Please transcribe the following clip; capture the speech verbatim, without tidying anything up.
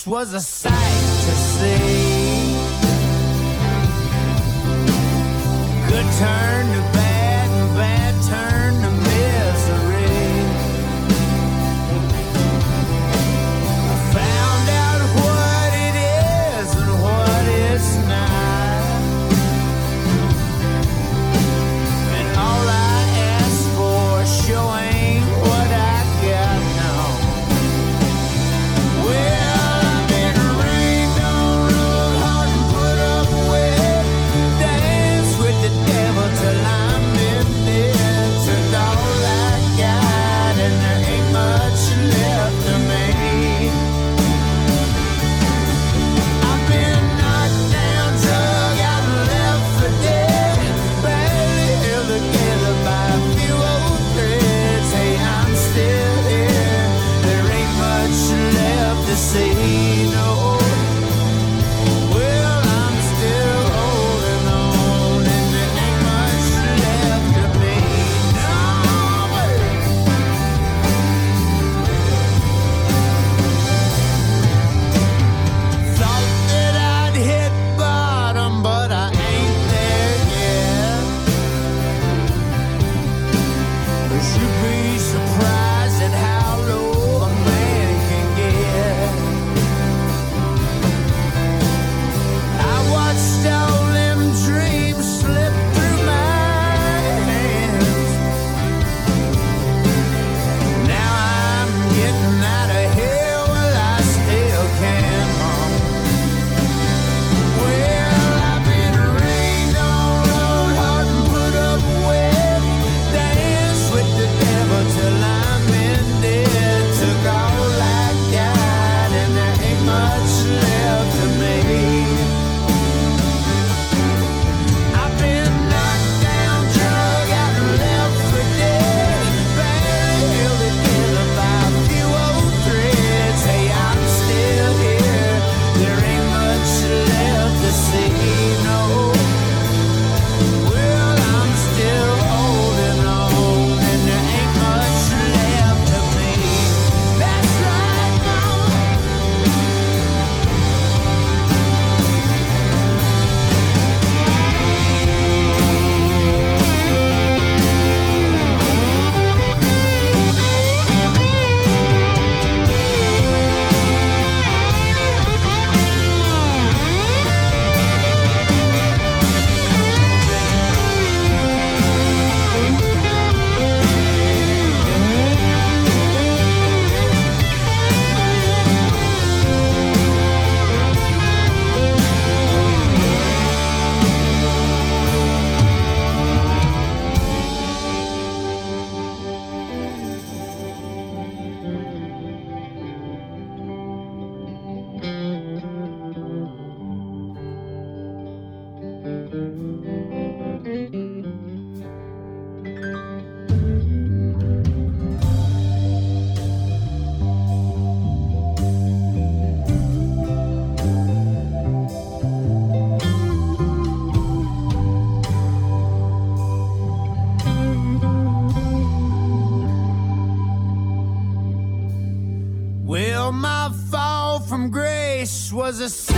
was a sight to see. Good turn to bad and bad turn to misery. I found out what it is and what it's not. And all I ask for sure ain't what I got now. Well, I've been rained on, rode hard and put up with, dance with the devil till I'm in bed. Took all I got and there ain't much left of me. I've been knocked down, drug out and left for dead, barely held together by a few old threads. Hey, I'm still here, there ain't much left to see, no. Well, I'm still holding on and there ain't much left of me, no. Thought that I'd hit bottom, but I ain't there yet. But you'd be surprised at how low a man can get. I watched all them dreams slip through my hands. Now I'm getting out of here while I still can, Mom. Well, I've been rained on, rode hard and put up with, danced with the devil till I'm in dead. Took all I got and there ain't much left of me. I've been knocked down, drug out and left for dead, barely held together by a few old threads. Hey, I'm still here, there ain't much left to see, no. Well, I'm still holding on and there ain't much left of me. That's right, Mama. Well, my fall from grace was a